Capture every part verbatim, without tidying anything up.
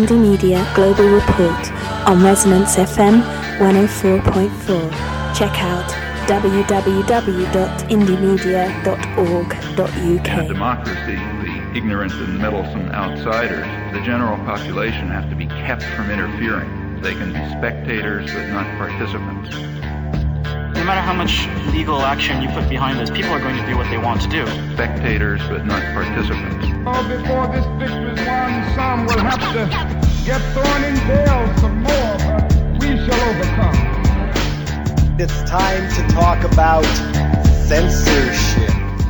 Indie Media Global Report on Resonance F M one oh four point four. Check out w w w dot indie media dot org dot u k. In a democracy, the ignorant and meddlesome outsiders, the general population, have to be kept from interfering. They can be spectators but not participants. No matter how much legal action you put behind this, people are going to do what they want to do. Spectators but not participants. Oh, before this victory is won, some will have to get thrown in jail some more, but we shall overcome. It's time to talk about censorship.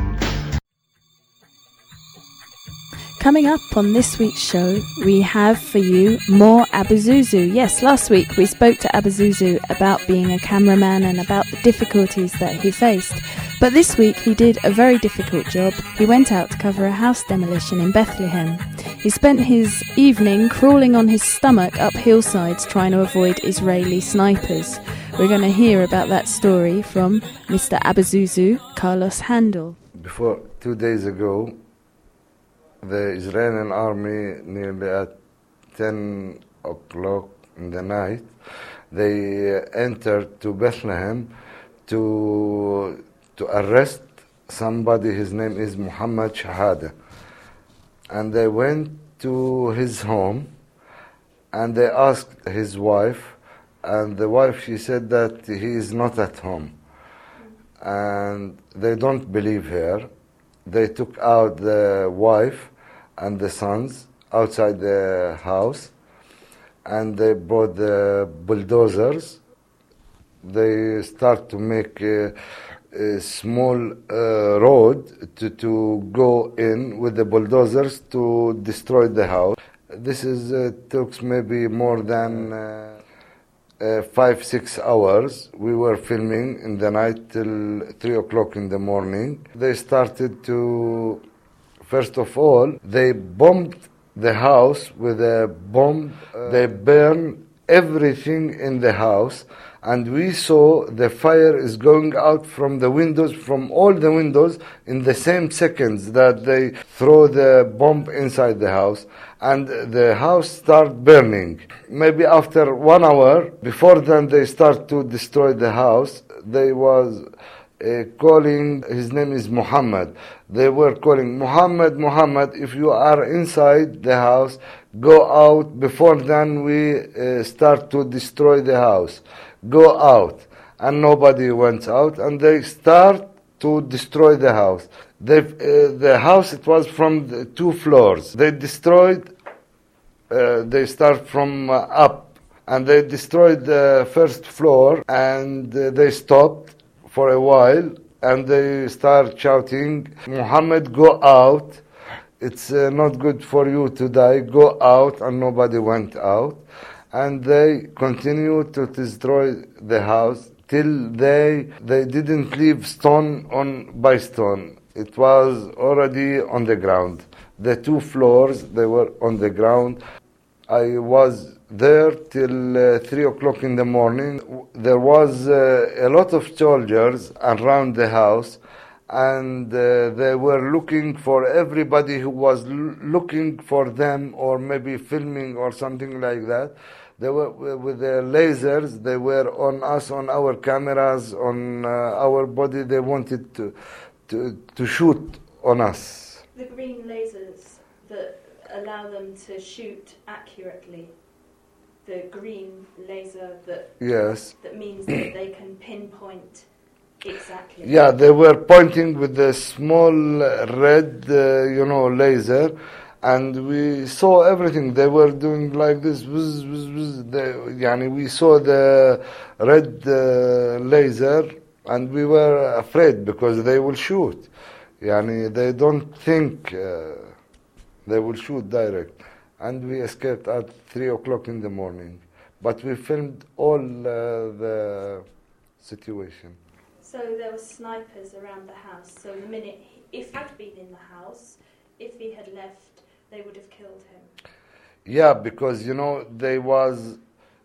Coming up on this week's show, we have for you more Abuzuzu. Yes, last week we spoke to Abuzuzu about being a cameraman and about the difficulties that he faced. But this week he did a very difficult job. He went out to cover a house demolition in Bethlehem. He spent his evening crawling on his stomach up hillsides trying to avoid Israeli snipers. We're going to hear about that story from Mister Abuzuzu, Carlos Handel. Before two days ago, the Israeli army, nearly at ten o'clock in the night, they entered to Bethlehem to to arrest somebody. His name is Muhammad Shahada. And they went to his home and they asked his wife, and the wife, she said that he is not at home. And they don't believe her. They took out the wife and the sons outside the house, and they brought the bulldozers. They start to make a, a small uh, road to, to go in with the bulldozers to destroy the house. This is uh, took maybe more than uh, uh, five, six hours. We were filming in the night till three o'clock in the morning. They started to, first of all, they bombed the house with a bomb. Uh, they burned everything in the house, and we saw the fire is going out from the windows, from all the windows, in the same seconds that they throw the bomb inside the house, and the house start burning. Maybe after one hour, before then they start to destroy the house, they was Uh, calling, his name is Muhammad. They were calling, Muhammad, Muhammad, if you are inside the house, go out before then we uh, start to destroy the house. Go out. And nobody went out, and they start to destroy the house. They, uh, the house, it was from the two floors. They destroyed, uh, they start from uh, up, and they destroyed the first floor, and uh, they stopped for a while, and they start shouting, Muhammad, go out. It's uh, not good for you to die. Go out, and nobody went out. And they continued to destroy the house till they they didn't leave stone on by stone. It was already on the ground. The two floors, they were on the ground. I was there till uh, three o'clock in the morning. There was uh, a lot of soldiers around the house, and uh, they were looking for everybody who was l- looking for them, or maybe filming or something like that. They were with their lasers. They were on us, on our cameras, on uh, our body. They wanted to, to to shoot on us. The green lasers that allow them to shoot accurately. The green laser that yes. that means that they can pinpoint exactly. Yeah, they were pointing with the small red, uh, you know, laser, and we saw everything. They were doing like this. Wuz, wuz, wuz. They, yani we saw the red uh, laser, and we were afraid because they will shoot. Yani they don't think uh, they will shoot direct. And we escaped at three o'clock in the morning. But we filmed all uh, the situation. So there were snipers around the house. So the minute, he, if he had been in the house, if he had left, they would have killed him. Yeah, because, you know, they was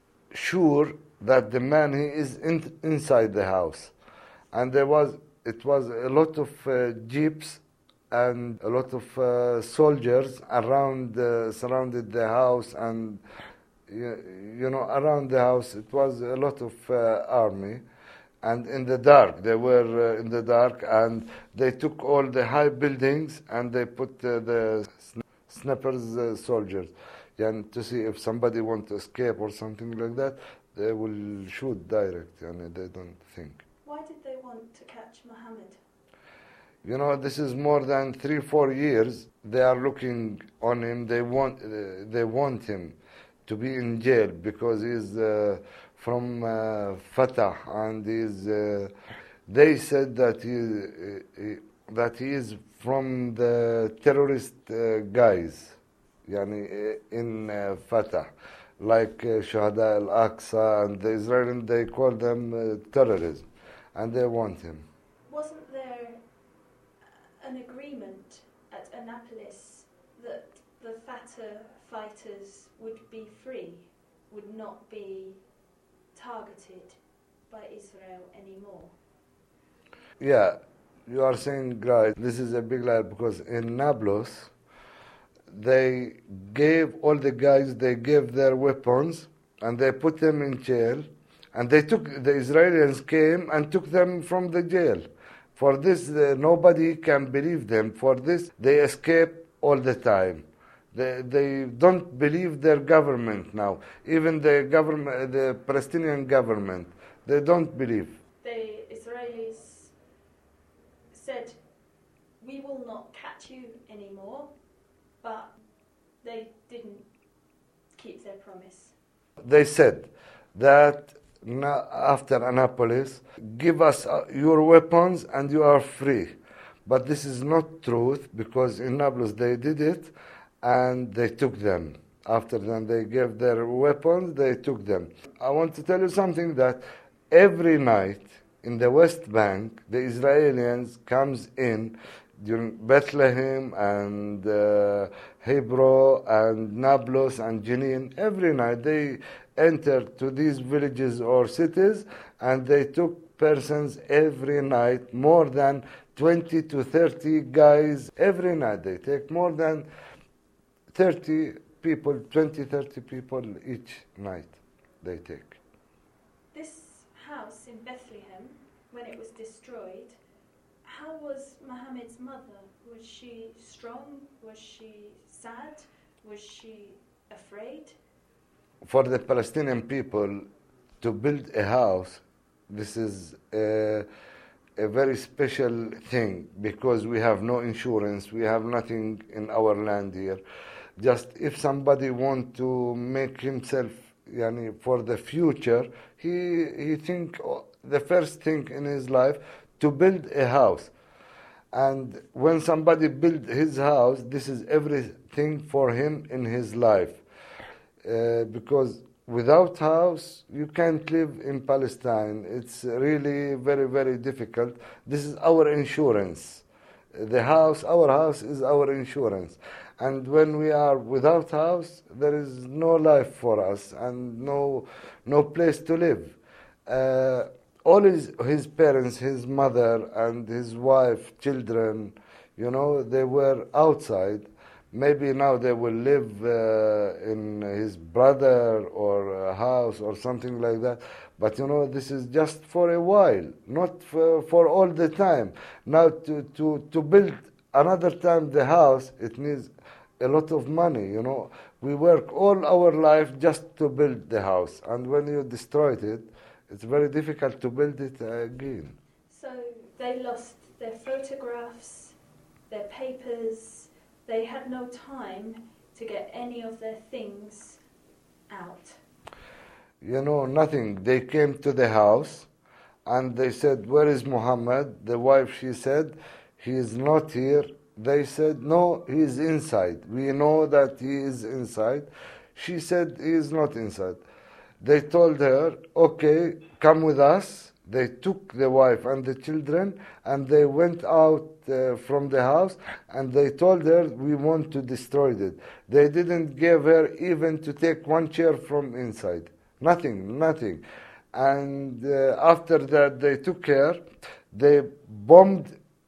sure that the man, he is in, inside the house. And there was, it was a lot of uh, jeeps and a lot of uh, soldiers around, uh, surrounded the house, and you, you know, around the house it was a lot of uh, army. And in the dark, they were uh, in the dark, and they took all the high buildings and they put uh, the sn- snipers, uh, soldiers, and to see if somebody wants to escape or something like that, they will shoot direct, and they don't think. Why did they want to catch Muhammad? You know, this is more than three, four years. They are looking on him. They want, uh, they want him to be in jail because he's uh, from uh, Fatah, and he's, uh, they said that he, uh, he that he is from the terrorist uh, guys, yani in uh, Fatah, like uh, Shuhada al-Aqsa, and the Israelis, they call them uh, terrorism, and they want him. Wasn't there an agreement at Annapolis that the Fatah fighters would be free, would not be targeted by Israel anymore? Yeah, you are saying right. This is a big lie because in Nablus, they gave all the guys, they gave their weapons and they put them in jail, and they took, the Israelis came and took them from the jail. For this, uh, nobody can believe them. For this, they escape all the time. They, they don't believe their government now. Even the government, the Palestinian government, they don't believe. The Israelis said, we will not catch you anymore, but they didn't keep their promise. They said that after Annapolis, give us your weapons and you are free. But this is not truth, because in Nablus they did it, and they took them. After then they gave their weapons, they took them. I want to tell you something, that every night in the West Bank, the Israelis comes in during Bethlehem and uh, Hebron and Nablus and Jenin. Every night they enter to these villages or cities, and they took persons every night, more than twenty to thirty guys every night. They take more than thirty people, twenty, thirty people each night they take. This house in Bethlehem, when it was destroyed, how was Muhammad's mother? Was she strong? Was she sad? Was she afraid? For the Palestinian people to build a house, this is a, a very special thing, because we have no insurance, we have nothing in our land here. Just if somebody want to make himself, yani, for the future, he he think the first thing in his life to build a house. And when somebody build his house, this is everything for him in his life. Uh, because without house, you can't live in Palestine. It's really very, very difficult. This is our insurance. The house, our house is our insurance. And when we are without house, there is no life for us and no no place to live. Uh, all his, his parents, his mother and his wife, children, you know, they were outside. Maybe now they will live uh, in his brother or a house or something like that. But, you know, this is just for a while, not for, for all the time. Now to, to, to build another time the house, it needs a lot of money, you know. We work all our life just to build the house. And when you destroy it, it's very difficult to build it again. So they lost their photographs, their papers. They had no time to get any of their things out. You know, nothing. They came to the house and they said, where is Muhammad? The wife, she said, he is not here. They said, no, he is inside. We know that he is inside. She said, he is not inside. They told her, okay, come with us. They took the wife and the children and they went out uh, from the house, and they told her, we want to destroy it. They didn't give her even to take one chair from inside. Nothing, nothing. And uh, after that, they took her, they bombed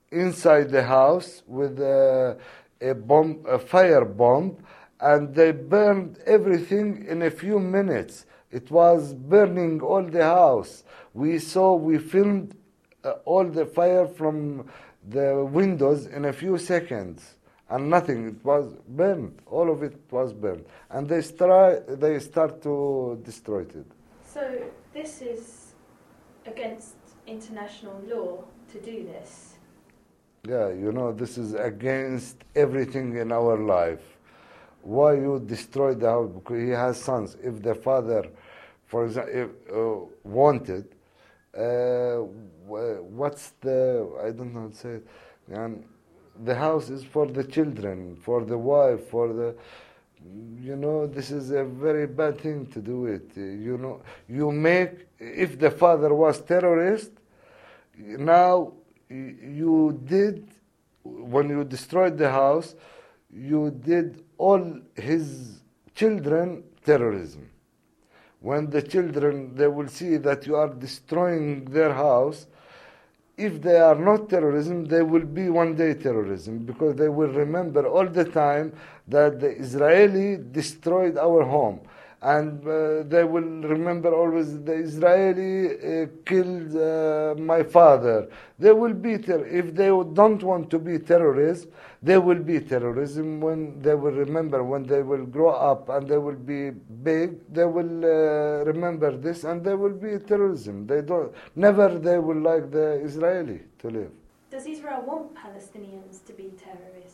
inside the house with a, a bomb, a fire bomb, and they burned everything in a few minutes. It was burning all the house. We saw, we filmed uh, all the fire from the windows in a few seconds, and nothing. It was burned. All of it was burned, and they start they start to destroy it. So this is against international law to do this. Yeah, you know, this is against everything in our life. Why you destroy the house? Because he has sons. If the father, for example, if, uh, wanted, uh, what's the, I don't know how to say it, and the house is for the children, for the wife, for the, you know, this is a very bad thing to do it. You know, you make, if the father was terrorist, now you did, when you destroyed the house, you did all his children terrorism. When the children, they will see that you are destroying their house, if they are not terrorism, they will be one day terrorism, because they will remember all the time that the Israeli destroyed our home. And uh, they will remember always the Israeli uh, killed uh, my father. They will be ter- if they don't want to be terrorists, they will be terrorism. When they will remember, when they will grow up and they will be big, they will uh, remember this, and they will be terrorism. They don't never they will like the Israeli to live. Does Israel want Palestinians to be terrorists?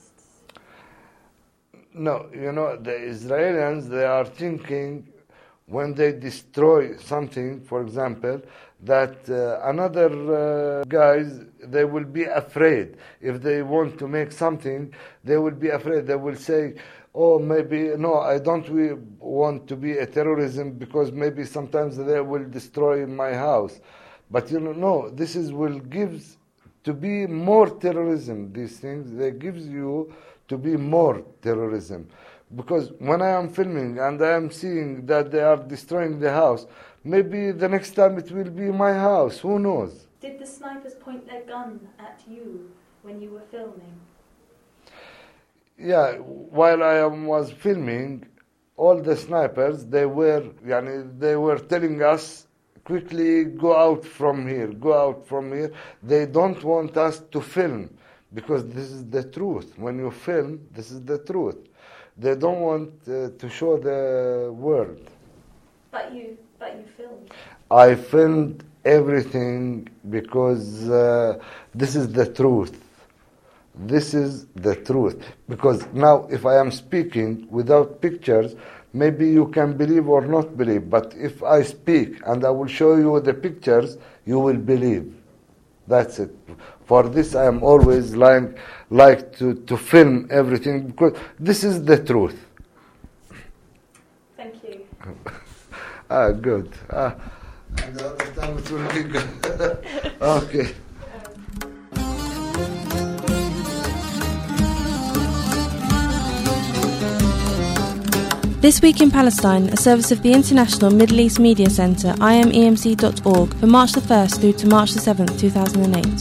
No, you know, the Israelis, they are thinking when they destroy something, for example, that uh, another uh, guys, they will be afraid. If they want to make something, they will be afraid. They will say, oh, maybe, no, I don't we want to be a terrorism because maybe sometimes they will destroy my house. But, you know, no, this is will gives to be more terrorism, these things. They gives you to be more terrorism. Because when I am filming and I am seeing that they are destroying the house, maybe the next time it will be my house, who knows? Did the snipers point their gun at you when you were filming? Yeah, while I am, was filming, all the snipers, they were, yani, they were telling us, quickly go out from here, go out from here. They don't want us to film, because this is the truth. When you film, this is the truth. They don't want uh, to show the world. But you, but you filmed. I filmed everything because uh, this is the truth. This is the truth. Because now, if I am speaking without pictures, maybe you can believe or not believe. But if I speak and I will show you the pictures, you will believe. That's it. For this, I am always like, like to, to film everything, because this is the truth. Thank you. Ah, good. Ah, and the other time it will be good. Okay. This Week in Palestine, a service of the International Middle East Media Centre, I M E M C dot org, for March the first through to March the seventh, two thousand eight.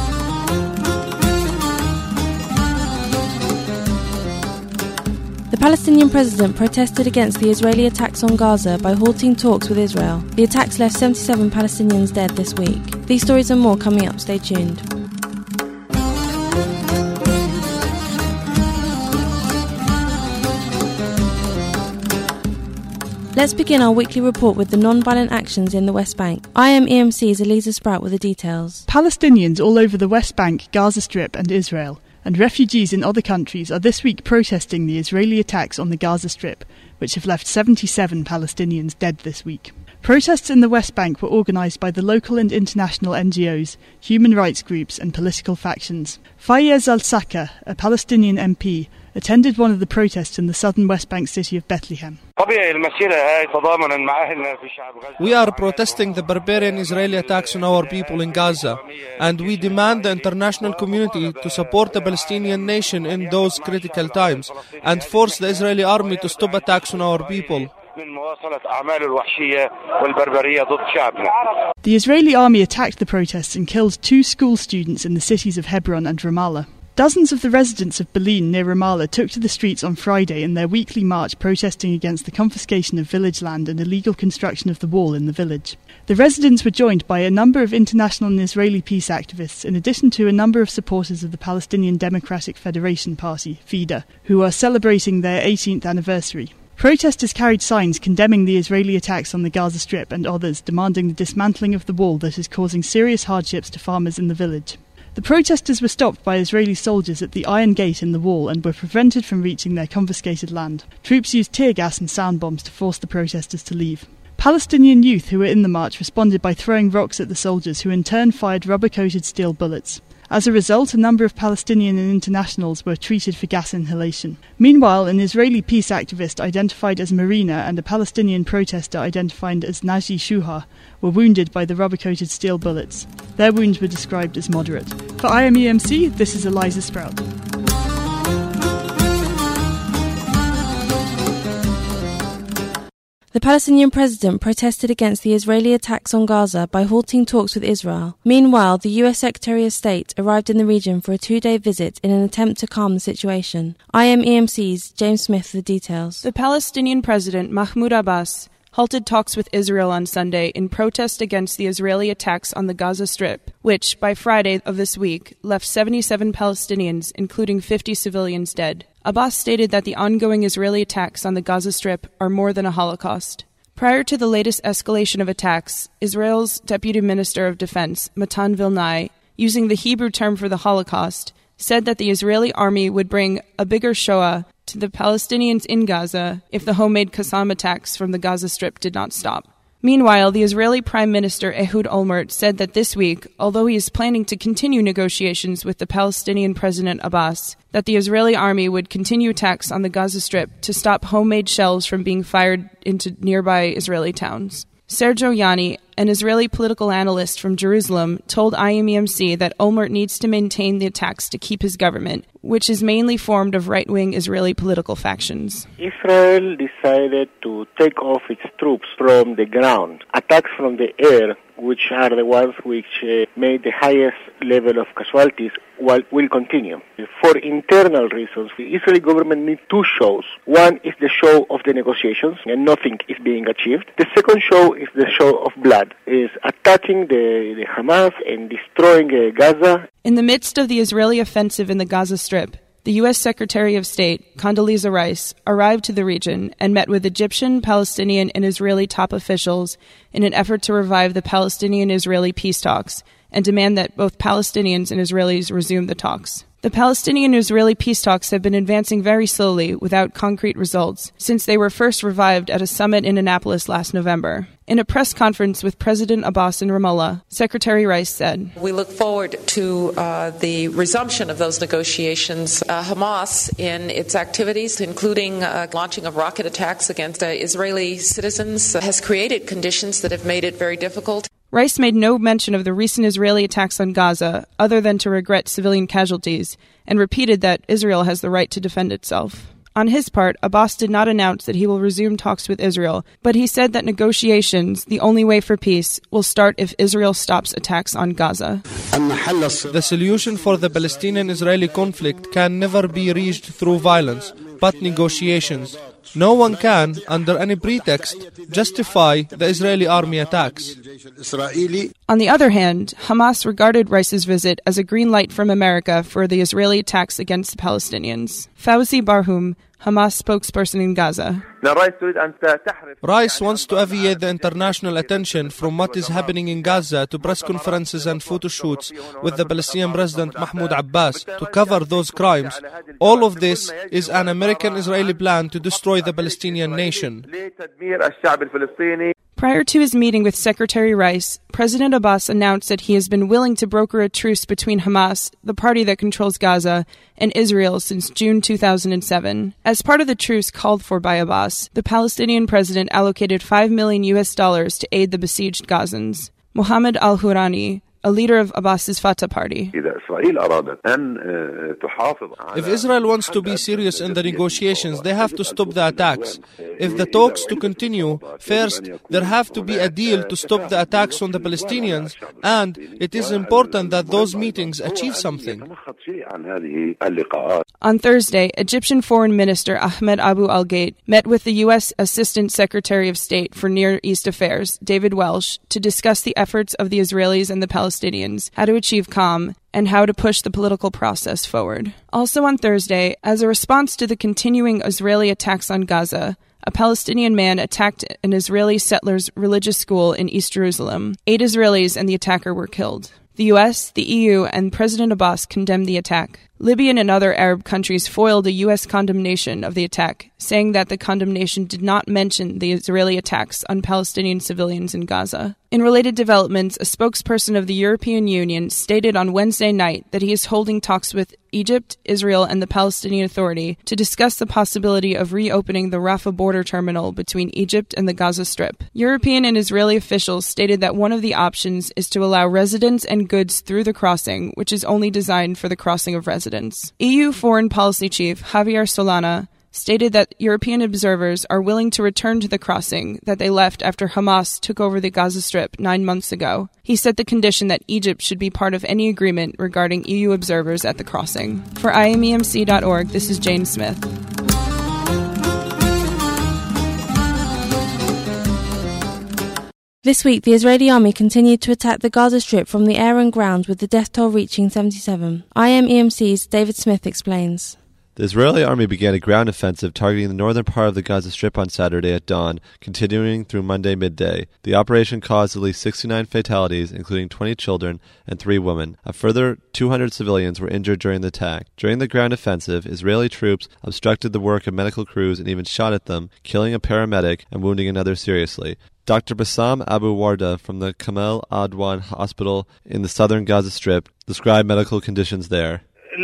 The Palestinian president protested against the Israeli attacks on Gaza by halting talks with Israel. The attacks left seventy-seven Palestinians dead this week. These stories and more coming up. Stay tuned. Let's begin our weekly report with the non-violent actions in the West Bank. I M E M C's Eliza Sprout with the details. Palestinians all over the West Bank, Gaza Strip and Israel, and refugees in other countries are this week protesting the Israeli attacks on the Gaza Strip, which have left seventy-seven Palestinians dead this week. Protests in the West Bank were organised by the local and international N G Os, human rights groups and political factions. Fayez al-Saka, a Palestinian M P, attended one of the protests in the southern West Bank city of Bethlehem. We are protesting the barbarian Israeli attacks on our people in Gaza, and we demand the international community to support the Palestinian nation in those critical times and force the Israeli army to stop attacks on our people. The Israeli army attacked the protests and killed two school students in the cities of Hebron and Ramallah. Dozens of the residents of Belin near Ramallah took to the streets on Friday in their weekly march protesting against the confiscation of village land and illegal construction of the wall in the village. The residents were joined by a number of international and Israeli peace activists, in addition to a number of supporters of the Palestinian Democratic Federation Party, FIDA, who are celebrating their eighteenth anniversary. Protesters carried signs condemning the Israeli attacks on the Gaza Strip and others, demanding the dismantling of the wall that is causing serious hardships to farmers in the village. The protesters were stopped by Israeli soldiers at the Iron Gate in the wall and were prevented from reaching their confiscated land. Troops used tear gas and sound bombs to force the protesters to leave. Palestinian youth who were in the march responded by throwing rocks at the soldiers, who in turn fired rubber-coated steel bullets. As a result, a number of Palestinian and internationals were treated for gas inhalation. Meanwhile, an Israeli peace activist identified as Marina and a Palestinian protester identified as Naji Shuha were wounded by the rubber-coated steel bullets. Their wounds were described as moderate. For I M E M C, this is Eliza Sprout. The Palestinian president protested against the Israeli attacks on Gaza by halting talks with Israel. Meanwhile, the U S Secretary of State arrived in the region for a two-day visit in an attempt to calm the situation. I M E M C's James Smith for the details. The Palestinian president, Mahmoud Abbas, halted talks with Israel on Sunday in protest against the Israeli attacks on the Gaza Strip, which, by Friday of this week, left seventy-seven Palestinians, including fifty civilians, dead. Abbas stated that the ongoing Israeli attacks on the Gaza Strip are more than a Holocaust. Prior to the latest escalation of attacks, Israel's Deputy Minister of Defense, Matan Vilnai, using the Hebrew term for the Holocaust, said that the Israeli army would bring a bigger Shoah to the Palestinians in Gaza if the homemade Qassam attacks from the Gaza Strip did not stop. Meanwhile, the Israeli Prime Minister Ehud Olmert said that this week, although he is planning to continue negotiations with the Palestinian President Abbas, that the Israeli army would continue attacks on the Gaza Strip to stop homemade shells from being fired into nearby Israeli towns. Sergio Yanni, an Israeli political analyst from Jerusalem, told I M E M C that Olmert needs to maintain the attacks to keep his government, which is mainly formed of right-wing Israeli political factions. Israel decided to take off its troops from the ground. Attacks from the air, which are the ones which uh, made the highest level of casualties, will, will continue. For internal reasons, the Israeli government needs two shows. One is the show of the negotiations, and nothing is being achieved. The second show is the show of blood, is attacking the, the Hamas and destroying uh, Gaza. In the midst of the Israeli offensive in the Gaza Strip, the U S Secretary of State, Condoleezza Rice, arrived to the region and met with Egyptian, Palestinian, and Israeli top officials in an effort to revive the Palestinian-Israeli peace talks and demand that both Palestinians and Israelis resume the talks. The Palestinian-Israeli peace talks have been advancing very slowly without concrete results since they were first revived at a summit in Annapolis last November. In a press conference with President Abbas in Ramallah, Secretary Rice said, "We look forward to uh, the resumption of those negotiations. Uh, Hamas, in its activities, including uh, launching of rocket attacks against uh, Israeli citizens, uh, has created conditions that have made it very difficult." Rice made no mention of the recent Israeli attacks on Gaza, other than to regret civilian casualties, and repeated that Israel has the right to defend itself. On his part, Abbas did not announce that he will resume talks with Israel, but he said that negotiations, the only way for peace, will start if Israel stops attacks on Gaza. The solution for the Palestinian-Israeli conflict can never be reached through violence, but negotiations. No one can, under any pretext, justify the Israeli army attacks. On the other hand, Hamas regarded Rice's visit as a green light from America for the Israeli attacks against the Palestinians. Fawzi Barhum, Hamas spokesperson in Gaza. Rice wants to alleviate the international attention from what is happening in Gaza to press conferences and photo shoots with the Palestinian President Mahmoud Abbas to cover those crimes. All of this is an American-Israeli plan to destroy the Palestinian nation. Prior to his meeting with Secretary Rice, President Abbas announced that he has been willing to broker a truce between Hamas, the party that controls Gaza, and Israel since June two thousand seven. As part of the truce called for by Abbas, the Palestinian president allocated five million U S dollars to aid the besieged Gazans. Mohammed al-Hurani, a leader of Abbas's Fatah party. If Israel wants to be serious in the negotiations, they have to stop the attacks. If the talks to continue, first, there have to be a deal to stop the attacks on the Palestinians, and it is important that those meetings achieve something. On Thursday, Egyptian Foreign Minister Ahmed Abu al-Gheit met with the U S Assistant Secretary of State for Near East Affairs, David Welsh, to discuss the efforts of the Israelis and the Palestinians, how to achieve calm, and how to push the political process forward. Also on Thursday, as a response to the continuing Israeli attacks on Gaza, a Palestinian man attacked an Israeli settlers' religious school in East Jerusalem. Eight Israelis and the attacker were killed. The U S, the E U, and President Abbas condemned the attack. Libya and other Arab countries foiled a U S condemnation of the attack, saying that the condemnation did not mention the Israeli attacks on Palestinian civilians in Gaza. In related developments, a spokesperson of the European Union stated on Wednesday night that he is holding talks with Egypt, Israel, and the Palestinian Authority to discuss the possibility of reopening the Rafah border terminal between Egypt and the Gaza Strip. European and Israeli officials stated that one of the options is to allow residents and goods through the crossing, which is only designed for the crossing of residents. E U Foreign Policy Chief Javier Solana stated that European observers are willing to return to the crossing that they left after Hamas took over the Gaza Strip nine months ago. He set the condition that Egypt should be part of any agreement regarding E U observers at the crossing. For I M E M C dot org, this is Jane Smith. This week, the Israeli army continued to attack the Gaza Strip from the air and ground, with the death toll reaching seventy-seven. I M E M C's David Smith explains. The Israeli army began a ground offensive targeting the northern part of the Gaza Strip on Saturday at dawn, continuing through Monday midday. The operation caused at least sixty-nine fatalities, including twenty children and three women. A further two hundred civilians were injured during the attack. During the ground offensive, Israeli troops obstructed the work of medical crews and even shot at them, killing a paramedic and wounding another seriously. Doctor Bassam Abu Warda from the Kamal Adwan Hospital in the southern Gaza Strip described medical conditions there.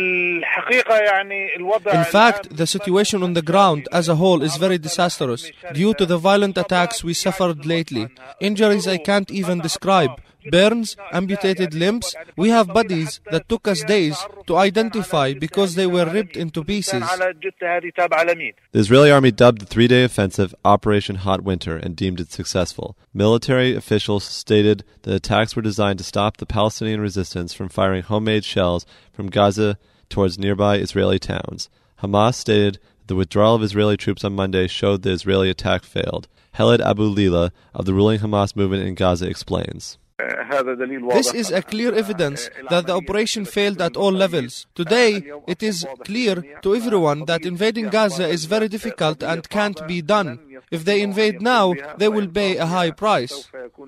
In fact, the situation on the ground as a whole is very disastrous due to the violent attacks we suffered lately. Injuries I can't even describe. Burns, amputated limbs. We have bodies that took us days to identify because they were ripped into pieces. The Israeli army dubbed the three-day offensive Operation Hot Winter and deemed it successful. Military officials stated the attacks were designed to stop the Palestinian resistance from firing homemade shells from Gaza towards nearby Israeli towns. Hamas stated the withdrawal of Israeli troops on Monday showed the Israeli attack failed. Heled Abu Lila of the ruling Hamas movement in Gaza explains. This is a clear evidence that the operation failed at all levels. Today, it is clear to everyone that invading Gaza is very difficult and can't be done. If they invade now, they will pay a high price.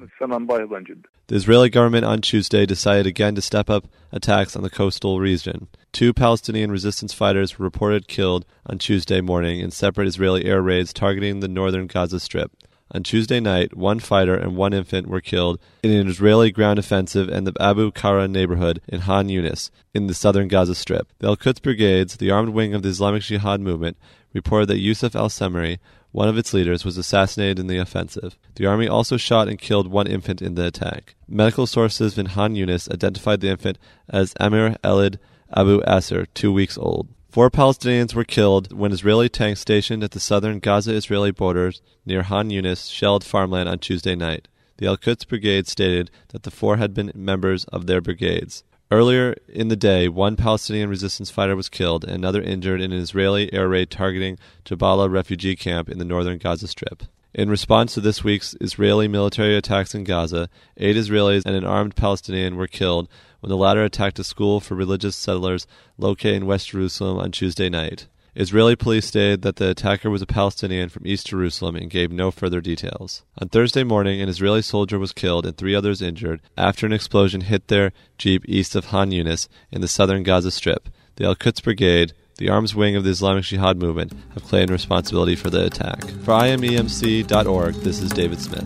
The Israeli government on Tuesday decided again to step up attacks on the coastal region. Two Palestinian resistance fighters were reported killed on Tuesday morning in separate Israeli air raids targeting the northern Gaza Strip. On Tuesday night, one fighter and one infant were killed in an Israeli ground offensive in the Abu Kara neighborhood in Han Yunis in the southern Gaza Strip. The Al-Quds Brigades, the armed wing of the Islamic Jihad movement, reported that Yusuf al-Samri, one of its leaders, was assassinated in the offensive. The army also shot and killed one infant in the attack. Medical sources in Han Yunis identified the infant as Amir Elid Abu Asr, two weeks old. Four Palestinians were killed when Israeli tanks stationed at the southern Gaza-Israeli borders near Han Yunis shelled farmland on Tuesday night. The Al-Quds Brigade stated that the four had been members of their brigades. Earlier in the day, one Palestinian resistance fighter was killed and another injured in an Israeli air raid targeting Jabalah refugee camp in the northern Gaza Strip. In response to this week's Israeli military attacks in Gaza, eight Israelis and an armed Palestinian were killed when the latter attacked a school for religious settlers located in West Jerusalem on Tuesday night. Israeli police stated that the attacker was a Palestinian from East Jerusalem and gave no further details. On Thursday morning, an Israeli soldier was killed and three others injured after an explosion hit their jeep east of Han Yunis in the southern Gaza Strip. The Al-Quds Brigade, the arms wing of the Islamic Jihad movement, have claimed responsibility for the attack. For I M E M C dot org, this is David Smith.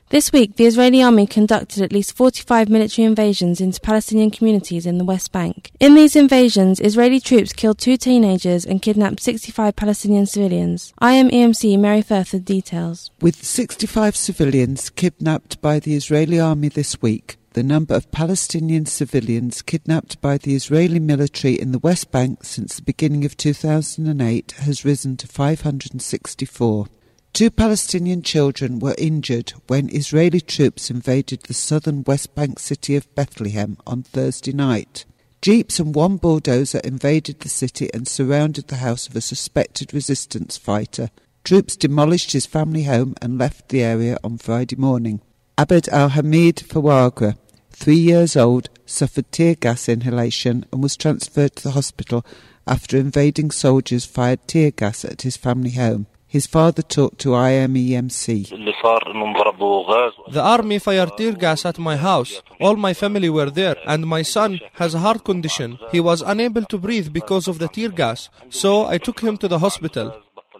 This week, the Israeli army conducted at least forty-five military invasions into Palestinian communities in the West Bank. In these invasions, Israeli troops killed two teenagers and kidnapped sixty-five Palestinian civilians. I am E M C Mary Firth with details. With sixty-five civilians kidnapped by the Israeli army this week, the number of Palestinian civilians kidnapped by the Israeli military in the West Bank since the beginning of two thousand eight has risen to five hundred sixty-four. Two Palestinian children were injured when Israeli troops invaded the southern West Bank city of Bethlehem on Thursday night. Jeeps and one bulldozer invaded the city and surrounded the house of a suspected resistance fighter. Troops demolished his family home and left the area on Friday morning. Abed al-Hamid Fawagra, three years old, suffered tear gas inhalation and was transferred to the hospital after invading soldiers fired tear gas at his family home. His father talked to I M E M C. The army fired tear gas at my house. All my family were there, and my son has a heart condition. He was unable to breathe because of the tear gas, so I took him to the hospital.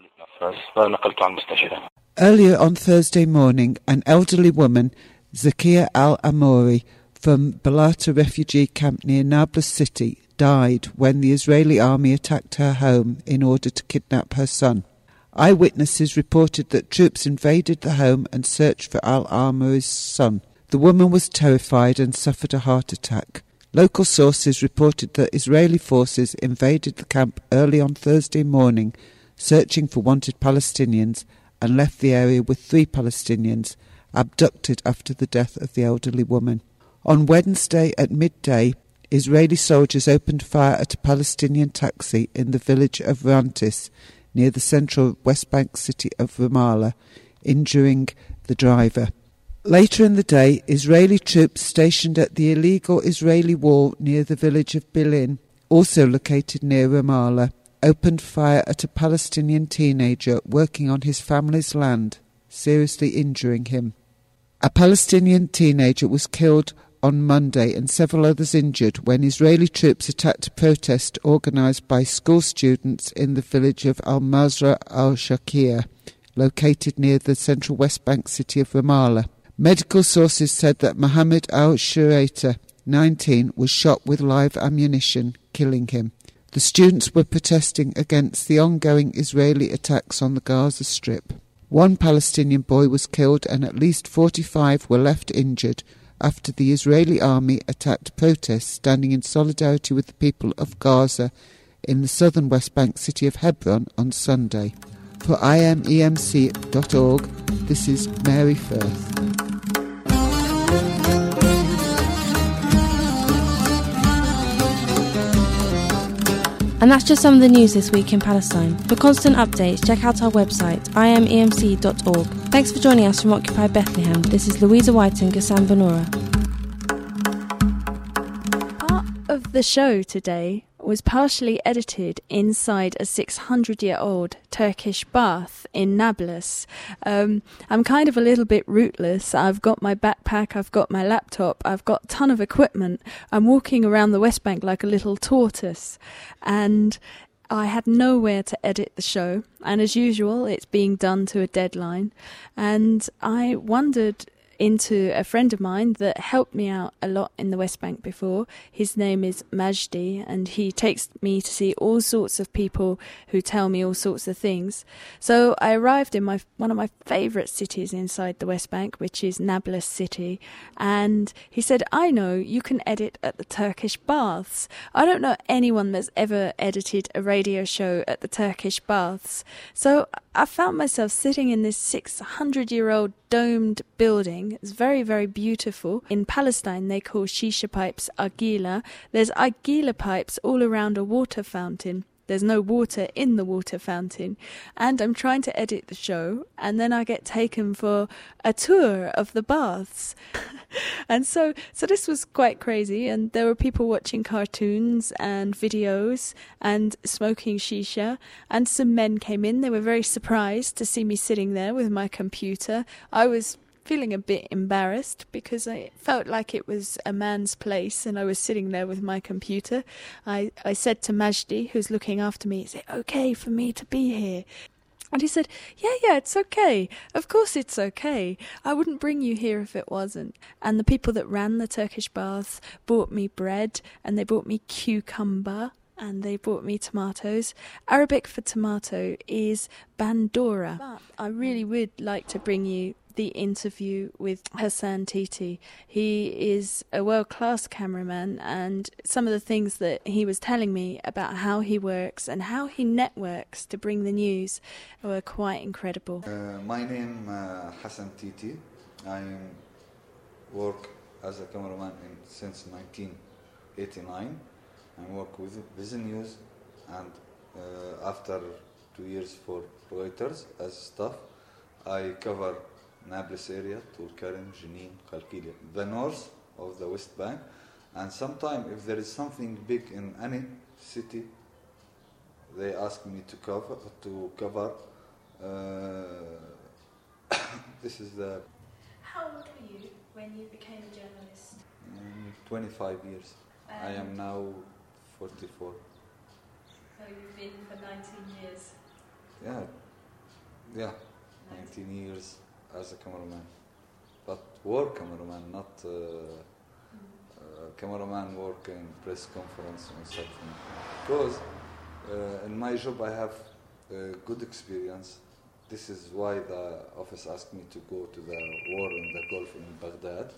Earlier on Thursday morning, an elderly woman, Zakia Al-Amouri, from Balata refugee camp near Nablus city, died when the Israeli army attacked her home in order to kidnap her son. Eyewitnesses reported that troops invaded the home and searched for Al-Amouri's son. The woman was terrified and suffered a heart attack. Local sources reported that Israeli forces invaded the camp early on Thursday morning, searching for wanted Palestinians, and left the area with three Palestinians abducted after the death of the elderly woman. On Wednesday at midday, Israeli soldiers opened fire at a Palestinian taxi in the village of Rantis, near the central West Bank city of Ramallah, injuring the driver. Later in the day, Israeli troops stationed at the illegal Israeli wall near the village of Bilin, also located near Ramallah, opened fire at a Palestinian teenager working on his family's land, seriously injuring him. A Palestinian teenager was killed on Monday and several others injured when Israeli troops attacked a protest organised by school students in the village of Al-Mazra al-Shakir, located near the central West Bank city of Ramallah. Medical sources said that Mohammed al-Shuraita, nineteen, was shot with live ammunition, killing him. The students were protesting against the ongoing Israeli attacks on the Gaza Strip. One Palestinian boy was killed and at least forty-five were left injured after the Israeli army attacked protests standing in solidarity with the people of Gaza in the southern West Bank city of Hebron on Sunday. For I M E M C dot org, this is Mary Firth. And that's just some of the news this week in Palestine. For constant updates, check out our website, I M E M C dot org. Thanks for joining us from Occupied Bethlehem. This is Louisa White and Ghassan Benora. Part of the show today was partially edited inside a six hundred year old Turkish bath in Nablus. Um, I'm kind of a little bit rootless. I've got my backpack, I've got my laptop, I've got a ton of equipment. I'm walking around the West Bank like a little tortoise, and I had nowhere to edit the show, and as usual it's being done to a deadline, and I wondered into a friend of mine that helped me out a lot in the West Bank before. His name is Majdi, and he takes me to see all sorts of people who tell me all sorts of things. So I arrived in my one of my favourite cities inside the West Bank, which is Nablus city, and he said, I know you can edit at the Turkish baths. I don't know anyone that's ever edited a radio show at the Turkish baths. So I found myself sitting in this six hundred year old domed building. It's very, very beautiful. In Palestine, they call shisha pipes agila. There's agila pipes all around a water fountain. There's no water in the water fountain. And I'm trying to edit the show, and then I get taken for a tour of the baths. And so so this was quite crazy, and there were people watching cartoons and videos and smoking shisha, and some men came in. They were very surprised to see me sitting there with my computer. I was feeling a bit embarrassed because I felt like it was a man's place and I was sitting there with my computer. I, I said to Majdi, who's looking after me, is it okay for me to be here? And he said, yeah, yeah, it's okay. Of course it's okay. I wouldn't bring you here if it wasn't. And the people that ran the Turkish baths bought me bread, and they bought me cucumber, and they bought me tomatoes. Arabic for tomato is bandora. But I really would like to bring you the interview with Hassan Titi. He is a world-class cameraman, and some of the things that he was telling me about how he works and how he networks to bring the news were quite incredible. Uh, my name uh, Hassan Titi. I work as a cameraman in, since nineteen eighty-nine. I work with Vision News, and uh, after two years for Reuters as staff, I cover Nablus area, Tulkarem, Jenin, Qalqilia, the north of the West Bank, and sometimes if there is something big in any city, they ask me to cover. To cover. Uh, this is the. How old were you when you became a journalist? Um, twenty-five years. Um, I am now forty-four. So you've been for nineteen years. Yeah, yeah, nineteen years. As a cameraman, but war cameraman, not uh, uh, cameraman work in press conference and something. Because uh, in my job I have uh, good experience. This is why the office asked me to go to the war in the Gulf in Baghdad.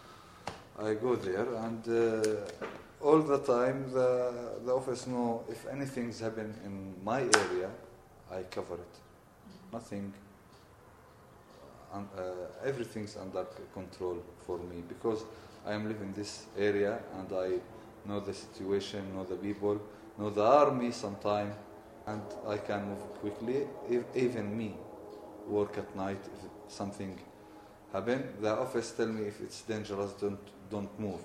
I go there, and uh, all the time the the office know if anything's happened in my area, I cover it. Nothing. And, uh, everything's under control for me because I am living in this area and I know the situation, know the people, know the army sometime, and I can move quickly. If, even me work at night if something happen, the office tell me if it's dangerous, don't don't move.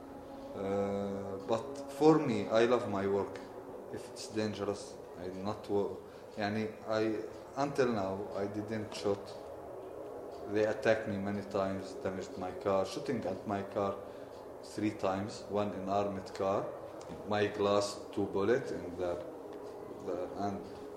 Uh, but for me, I love my work. If it's dangerous, I not work. Yani I until now I didn't shoot. They attacked me many times, damaged my car, shooting at my car three times, one in armored car, my glass, two bullets in the, the and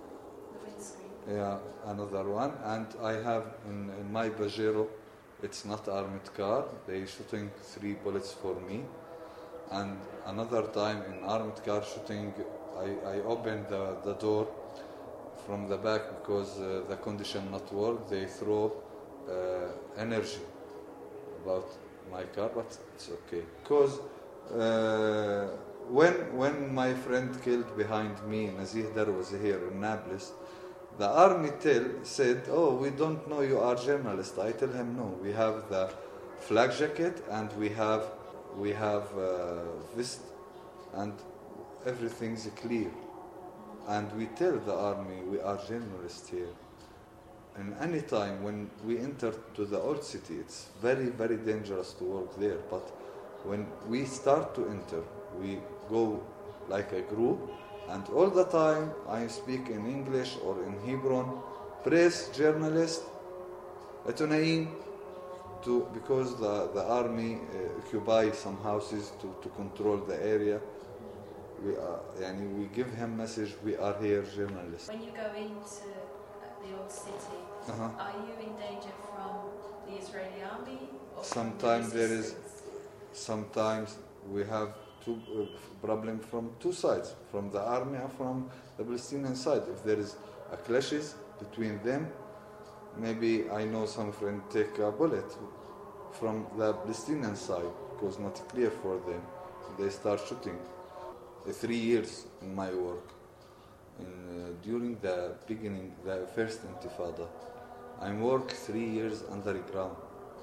yeah, another one, and I have in, in my Pajero, it's not armored car, they shooting three bullets for me, and another time in armored car shooting, I, I opened the, the door from the back because uh, the condition not work, they throw Uh, energy about my car, but it's okay. Because uh, when when my friend killed behind me, Nazih Dar was here in Nablus, the army tell said, "Oh, we don't know you are journalist." I tell him, "No, we have the flag jacket and we have we have uh, vest and everything's clear." And we tell the army we are journalists here. And any time when we enter to the old city, it's very, very dangerous to work there. But when we start to enter, we go like a group, and all the time I speak in English or in Hebrew, press, journalist, Atunaim, to because the, the army uh, occupy some houses to, to control the area. We are, yani we give him message, we are here journalists. When you go into the old city, uh-huh. Are you in danger from the Israeli army? Or sometimes the there is, sometimes we have two uh, problem from two sides, from the army and from the Palestinian side. If there is a clashes between them, maybe I know some friend take a bullet from the Palestinian side because not clear for them. They start shooting. Uh, three years in my work. In, uh, during the beginning, the first Intifada, I worked three years underground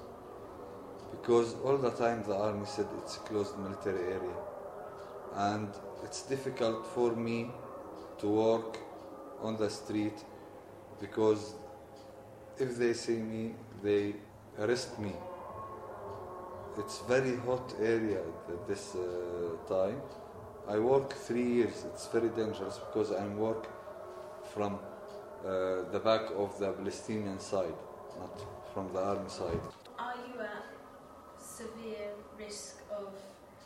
because all the time the army said it's a closed military area, and it's difficult for me to work on the street because if they see me, they arrest me. It's very hot area at this uh, time. I work three years. It's very dangerous because I work from uh, the back of the Palestinian side, not from the army side. Are you at severe risk of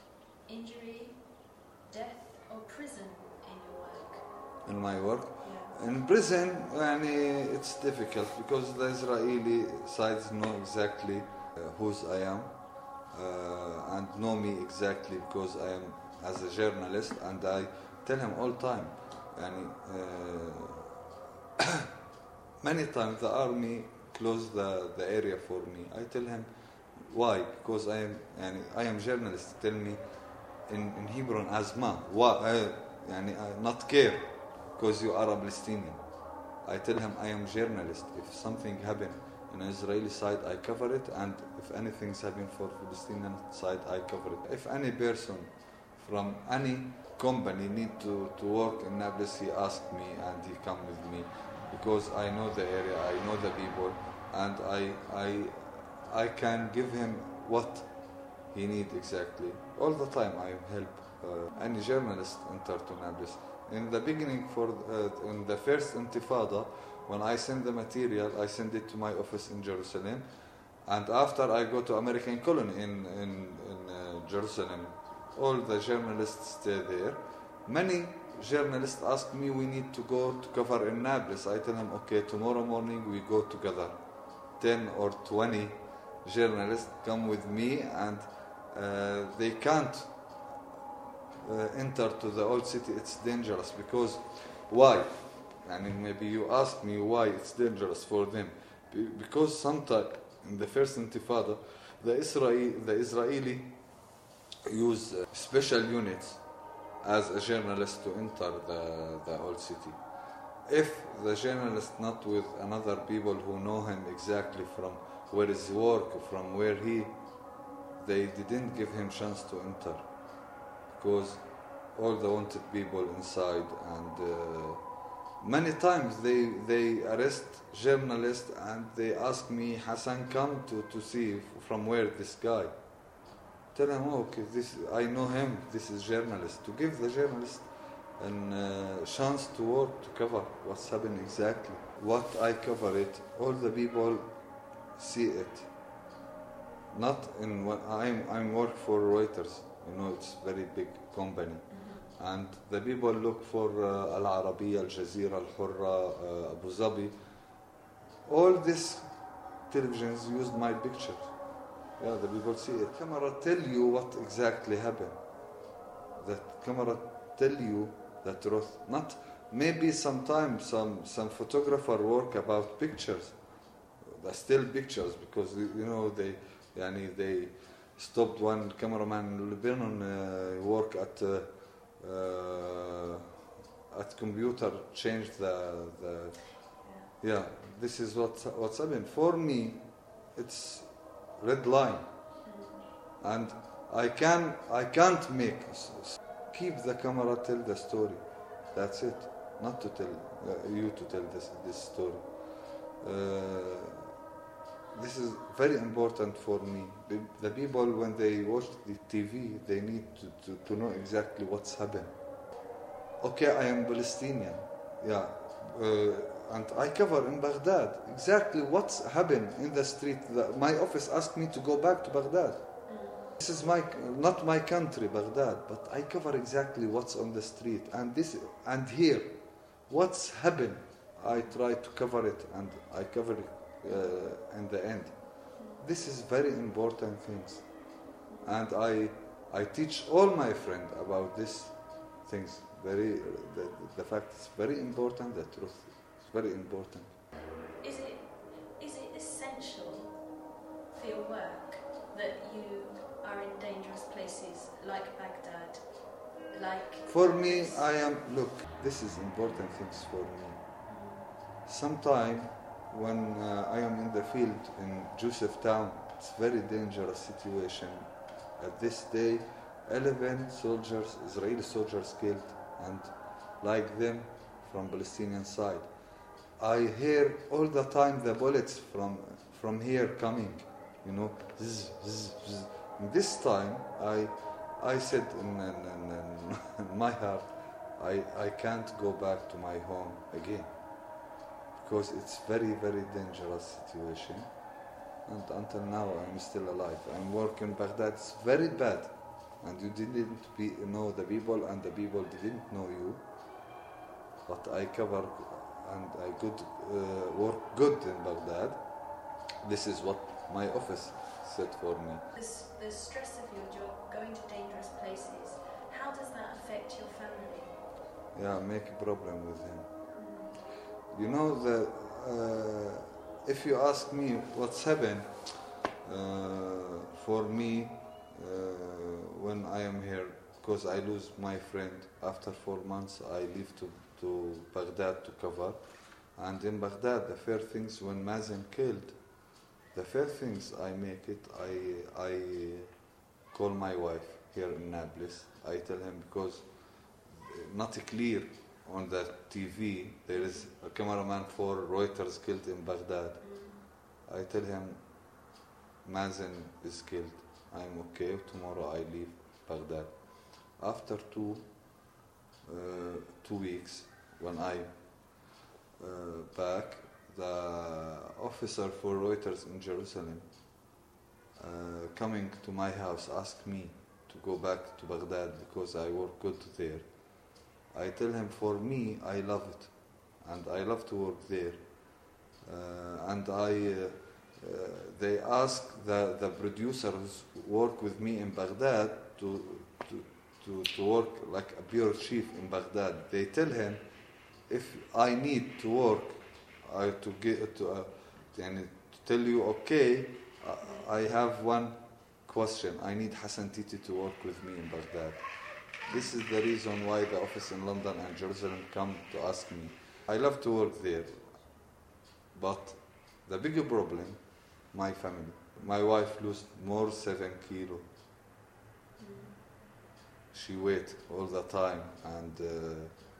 injury, death, or prison in your work? In my work? Yeah. In prison, يعني, it's difficult because the Israeli sides know exactly uh, whose I am uh, and know me exactly because I am as a journalist, and I tell him all time. يعني, uh, many times the army closed the, the area for me. I tell him why, because I am يعني, I am journalist. Tell me in, in Hebron asma why uh, يعني, I not care. Because you are a Palestinian. I tell him I am journalist. If something happen in the Israeli side, I cover it, and if anything's happening for Palestinian side, I cover it. If any person from any company need to, to work in Nablus, he ask me and he come with me because I know the area, I know the people, and I I I can give him what he need exactly. All the time I help uh, any journalist enter to Nablus. In the beginning, for uh, in the first Intifada, when I send the material, I send it to my office in Jerusalem, and after I go to American colony in in, in uh, Jerusalem, all the journalists stay there. Many journalists ask me, we need to go to cover in Nablus. I tell them, okay, tomorrow morning we go together. ten or twenty journalists come with me, and uh, they can't Uh, enter to the old city. It's dangerous because why? I mean, maybe you ask me why it's dangerous for them. Be- because sometimes in the first Intifada, the Israeli, the Israeli use uh, special units as a journalist to enter the, the old city. If the journalist not with another people who know him exactly from where his work, from where he, they didn't give him chance to enter. Because all the wanted people inside, and uh, many times they they arrest journalists and they ask me, Hassan, come to, to see from where this guy. Tell him, oh, okay, this I know him. This is journalist. To give the journalist a uh, chance to work, to cover what's happening exactly. What I cover it, all the people see it. Not in what I'm I'm work for Reuters. You know, it's very big company. Mm-hmm. And the people look for uh, Al Arabiya, Al Jazeera, Al Hurra, uh, Abu Dhabi. All these televisions used my picture. Yeah, the people see it. Camera tell you what exactly happened. That camera tell you the truth. Not maybe sometimes some some photographer work about pictures. They're still pictures because you know they, yani they. stopped one cameraman in Lebanon uh, work at uh, uh, at computer, changed the the yeah. yeah this is what what's happened for me. It's red line, and I can I can't make keep the camera, tell the story. That's it. Not to tell uh, you to tell this this story. Uh, This is very important for me. The, the people, when they watch the T V, they need to, to, to know exactly what's happened. Okay, I am Palestinian, yeah, uh, and I cover in Baghdad exactly what's happened in the street. The, my office asked me to go back to Baghdad. This is my not my country, Baghdad, but I cover exactly what's on the street, and this and here, what's happened. I try to cover it, and I cover it. Uh, in the end, this is very important things, and I I teach all my friends about these things. Very the, the fact is very important. The truth is very important. Is it is it essential for your work that you are in dangerous places like Baghdad, like? For me, I am look. This is important things for me. Sometime. When uh, I am in the field in Joseph Town, it's very dangerous situation. At this day, eleven soldiers, Israeli soldiers killed, and like them from Palestinian side. I hear all the time the bullets from from here coming, you know. Zzz, zzz, zzz. This time, I I said in, in, in, in my heart, I I can't go back to my home again. Because it's very, very dangerous situation. And until now, I'm still alive. I'm working in Baghdad. It's very bad. And you didn't be, know the people, and the people didn't know you. But I cover and I could uh, work good in Baghdad. This is what my office said for me. This, the stress of your job, going to dangerous places, how does that affect your family? Yeah, make a problem with him. Mm. You know, the, uh, if you ask me what's happened uh, for me uh, when I am here, because I lose my friend after four months, I leave to, to Baghdad to cover. And in Baghdad, the first things when Mazen killed, the first things I make it, I, I call my wife here in Nablus. I tell him, because not clear on the T V, there is a cameraman for Reuters killed in Baghdad. I tell him, Mazen is killed. I'm okay, tomorrow I leave Baghdad. After two, uh, two weeks, when I uh, back, the officer for Reuters in Jerusalem uh, coming to my house asked me to go back to Baghdad because I work good there. I tell him, for me, I love it, and I love to work there. Uh, and I, uh, uh, they ask the, the producers who work with me in Baghdad to, to, to, to work like a bureau chief in Baghdad. They tell him, if I need to work, I to get to, uh, to tell you, okay, uh, I have one question. I need Hassan Titi to work with me in Baghdad. This is the reason why the office in London and Jerusalem come to ask me. I love to work there, but the bigger problem, my family. My wife lost more seven kilo. She wait all the time, and uh,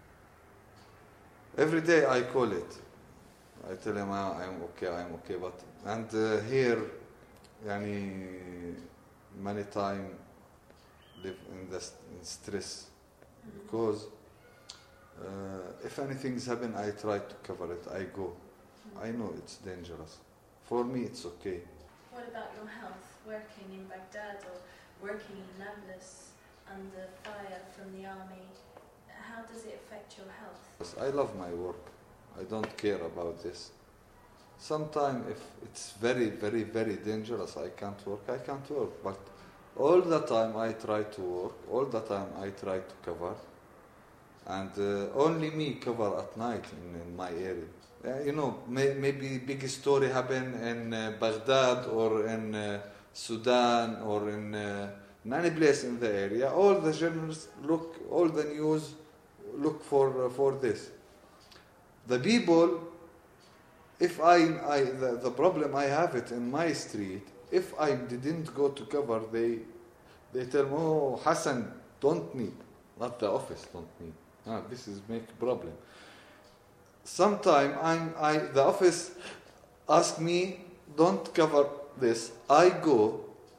every day I call it. I tell him, ah, I'm okay, I'm okay, but and uh, here, yani, many time live in the in stress, because uh, if anything's happen, I try to cover it. I go. I know it's dangerous. For me, it's okay. What about your health? Working in Baghdad or working in Nablus under fire from the army, how does it affect your health? I love my work. I don't care about this. Sometimes if it's very, very, very dangerous, I can't work, I can't work. But all the time I try to work, all the time I try to cover. And uh, only me cover at night in, in my area. Uh, you know, may, maybe big story happen in uh, Baghdad or in uh, Sudan or in, uh, in any place in the area. All the journalists look, all the news look for uh, for this. The people, if I, I the, the problem I have it in my street, if I didn't go to cover, they they tell me, oh, Hassan, don't need, not the office, don't need. Ah, this is make problem. Sometime I'm, I, the office ask me, don't cover this. I go,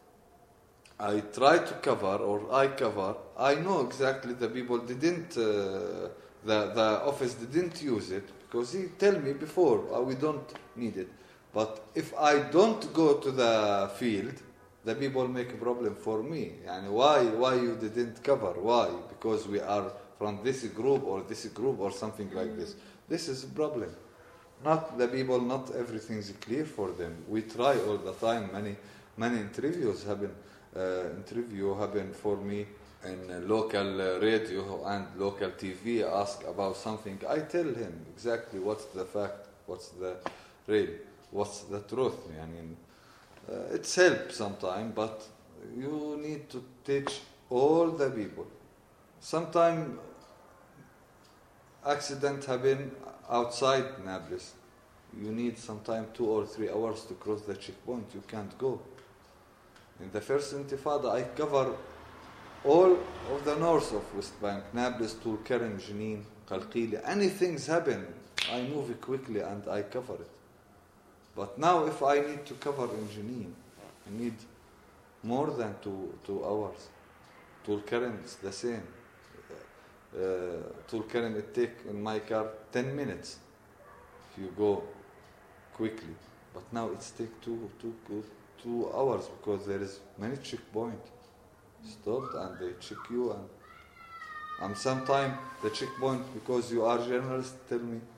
I try to cover, or I cover. I know exactly the people didn't, uh, the, the office didn't use it, because he tell me before, uh, we don't need it. But if I don't go to the field, the people make a problem for me. And why, why you didn't cover? Why? Because we are from this group or this group or something like this. This is a problem. Not the people, not everything's clear for them. We try all the time. Many, many interviews happen. Uh, interview happen for me in uh, local uh, radio and local T V. Ask about something. I tell him exactly what's the fact, what's the real, what's the truth. I mean, uh, it's help sometimes, but you need to teach all the people. Sometimes accident happen outside Nablus. You need sometimes two or three hours to cross the checkpoint. You can't go. In the first Intifada, I cover all of the north of West Bank, Nablus, Tulkarem, Jenin, Qalqili. Anything's happen, I move quickly and I cover it. But now if I need to cover in Jenin, I need more than two, two hours. Tulkarem is the same. Uh, Tulkarem, it take in my car ten minutes if you go quickly. But now it's take two, two, two, two hours because there is many checkpoints. Stopped and they check you, and and sometimes the checkpoint, because you are journalist, tell me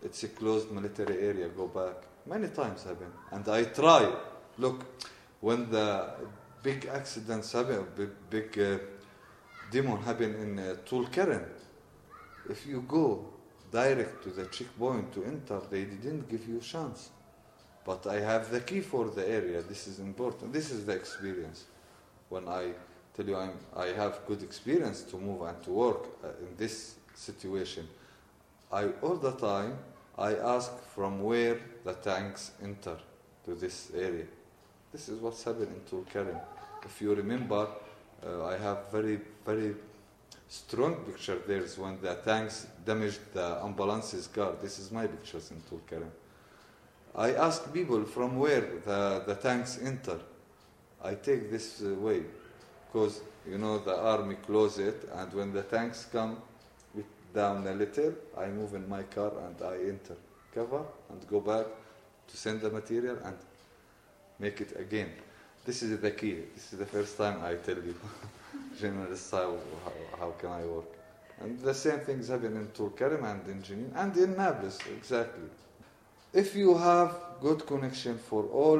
it's a closed military area, go back. Many times happen. And I try. Look, when the big accidents happen, big, big uh, demon happen in uh, Tulkarem, if you go direct to the checkpoint to enter, they didn't give you chance. But I have the key for the area. This is important. This is the experience. When I tell you I'm, I have good experience to move and to work uh, in this situation, I all the time I ask from where the tanks enter to this area. This is what's happened in Tulkarem. If you remember, uh, I have very, very strong picture there when the tanks damaged the ambulance's car. This is my pictures in Tulkarem. I ask people from where the, the tanks enter. I take this uh, way because, you know, the army close it, and when the tanks come with down a little, I move in my car and I enter, cover, and go back to send the material and make it again. This is the key. This is the first time I tell you, journalists, how, how, how can I work. And the same things happen in Tulkarem and in Jenin and in Nablus, exactly. If you have good connection for all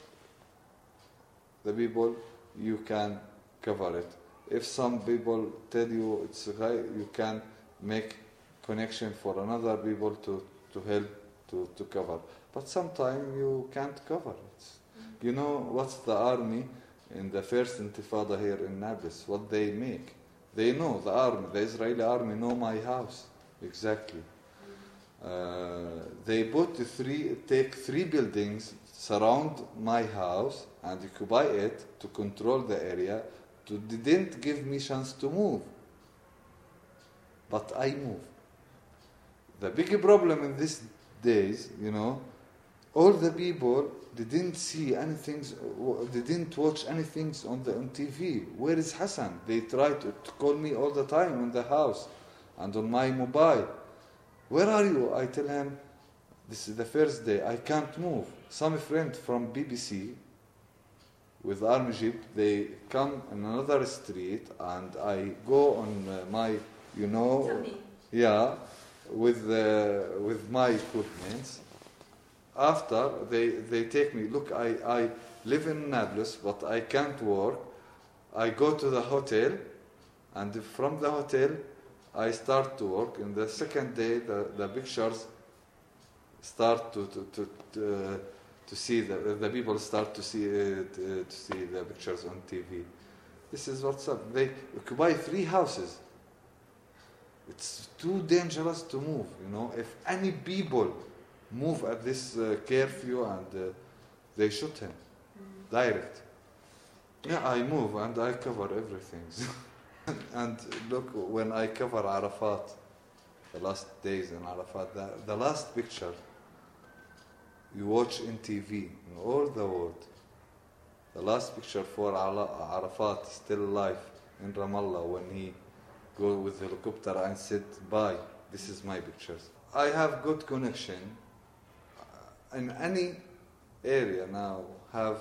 the people, you can cover it. If some people tell you it's okay, you can make connection for another people to, to help to, to cover. But sometimes you can't cover it. You know what's the army in the first Intifada here in Nablus, what they make. They know, the army, the Israeli army know my house, exactly. Uh, they put three, take three buildings, surround my house and occupy it to control the area. To, they didn't give me chance to move, but I move. The big problem in these days, you know, all the people they didn't see anything, they didn't watch anything on the on T V. Where is Hassan? They try to, to call me all the time in the house and on my mobile. Where are you? I tell him, this is the first day, I can't move. Some friend from B B C with army jeep, they come in another street and I go on uh, my, you know, Tommy. yeah, with uh, with my equipment. After they they take me, look, I, I live in Nablus, but I can't work. I go to the hotel, and from the hotel, I start to work. In the second day, the, the pictures start to to to, to, uh, to see the the people start to see uh, to, to see the pictures on T V. This is what's up. They occupy three houses. It's too dangerous to move. You know, if any people move at this uh, curfew and uh, they shoot him mm. direct. Yeah, I move and I cover everything. And look, when I cover Arafat, the last days in Arafat, the, the last picture you watch in T V in all the world, the last picture for Arafat still alive in Ramallah when he go with the helicopter and said bye. This is my pictures. I have good connection. In any area now have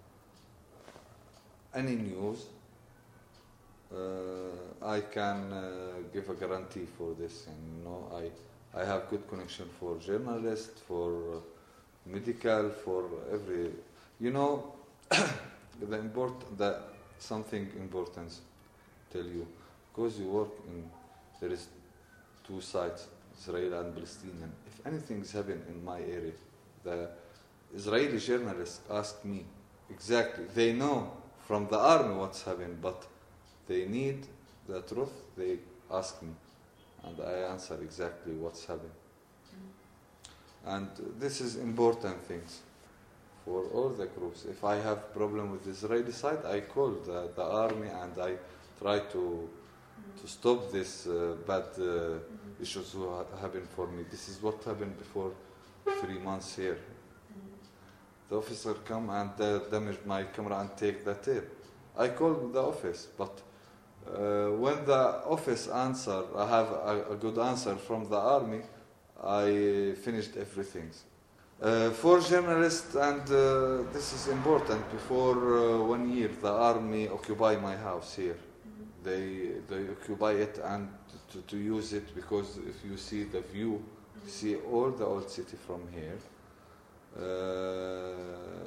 any news, uh, I can uh, give a guarantee for this. And you know, I I have good connection for journalists, for uh, medical, for every. You know, the important the something important. Tell you, because you work in there is two sides, Israel and Palestinian. If anything's happened in my area, the Israeli journalists ask me exactly. They know from the army what's happened, but they need the truth. They ask me, and I answer exactly what's happened. And this is important things for all the groups. If I have problem with the Israeli side, I call the, the army and I try to to stop this uh, bad uh, issues who ha- happen for me. This is what happened before three months here. The officer come and uh, damage my camera and take the tape. I called the office, but uh, when the office answer, I have a, a good answer from the army, I finished everything. Uh, for journalists, and uh, this is important, before uh, one year the army occupy my house here. They they occupy it and to, to use it because if you see the view You see all the old city from here. Uh,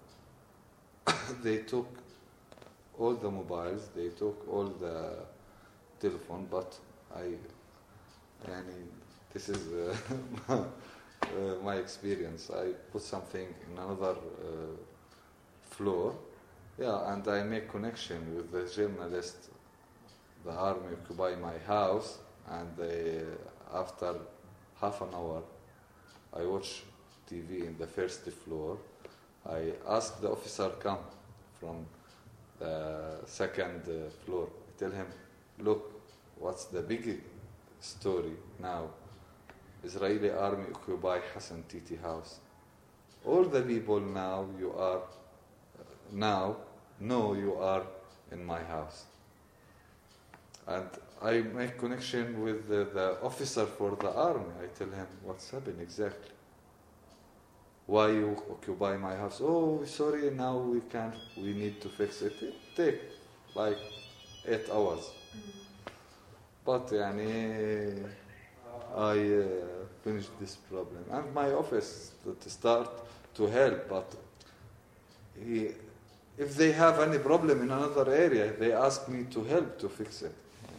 they took all the mobiles, they took all the telephone, but I, yani, this is uh, uh, my experience. I put something in another uh, floor, yeah, and I make connection with the journalist. The army occupy my house, and they, after half an hour, I watch T V in the first floor. I ask the officer come from the second uh, floor. I tell him, look, what's the big story now? Israeli army occupy Hassan Titi house. All the people now you are now know you are in my house. And I make connection with the, the officer for the army. I tell him what's happened exactly. Why you occupy my house? Oh, sorry, now we can't, we need to fix it. It take like eight hours. Mm. But yani, I uh, finished this problem. And my office to start to help, but he, if they have any problem in another area, they ask me to help to fix it.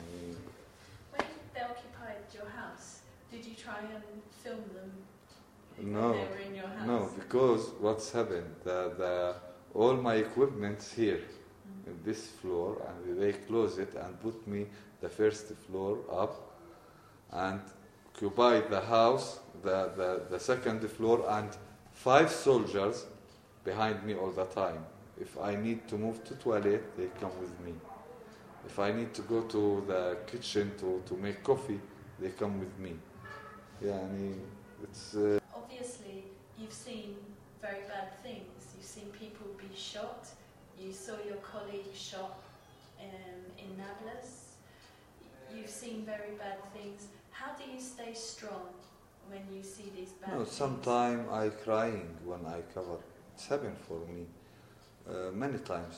When they occupied your house, did you try and film them? No, they were in your house? No, because what's happened, the, the, all my equipment's here mm. in this floor, and they close it and put me the first floor up and occupy the house, the, the, the second floor, and five soldiers behind me all the time. If I need to move to toilet, they come with me. If I need to go to the kitchen to, to make coffee, they come with me. Yeah, I mean, it's... Uh, Obviously, you've seen very bad things. You've seen people be shot. You saw your colleague shot um, in Nablus. You've seen very bad things. How do you stay strong when you see these bad no, things? Sometimes I crying when I cover. It's happened for me uh, many times.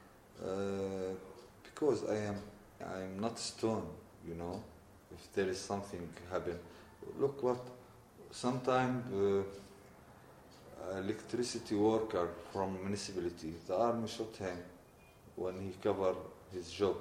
Uh, because I am I'm not stone, you know. If there is something happen, look what. Sometimes uh, electricity worker from municipality, the army shot him when he covered his job.